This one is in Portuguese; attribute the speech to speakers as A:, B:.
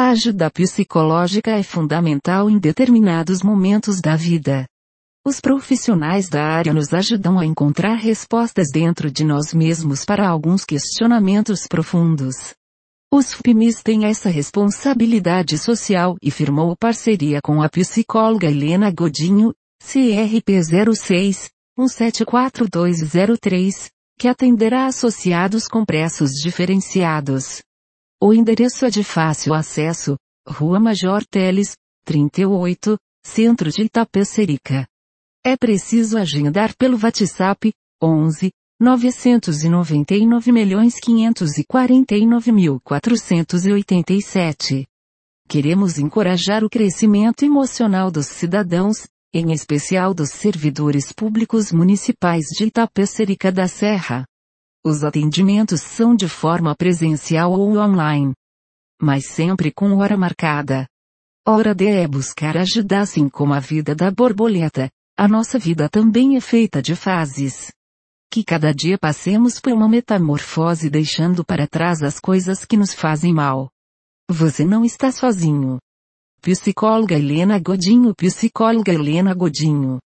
A: A ajuda psicológica é fundamental em determinados momentos da vida. Os profissionais da área nos ajudam a encontrar respostas dentro de nós mesmos para alguns questionamentos profundos. Os FPMs têm essa responsabilidade social e firmou parceria com a psicóloga Helena Godinho, CRP 06 174203, que atenderá associados com preços diferenciados. O endereço é de fácil acesso, Rua Major Teles, 38, Centro de Itapecerica. É preciso agendar pelo WhatsApp, 11 999.549.487. Queremos encorajar o crescimento emocional dos cidadãos, em especial dos servidores públicos municipais de Itapecerica da Serra. Os atendimentos são de forma presencial ou online, mas sempre com hora marcada. Hora D é buscar ajudar, assim como a vida da borboleta. A nossa vida também é feita de fases. Que cada dia passemos por uma metamorfose deixando para trás as coisas que nos fazem mal. Você não está sozinho. Psicóloga Helena Godinho. Psicóloga Helena Godinho.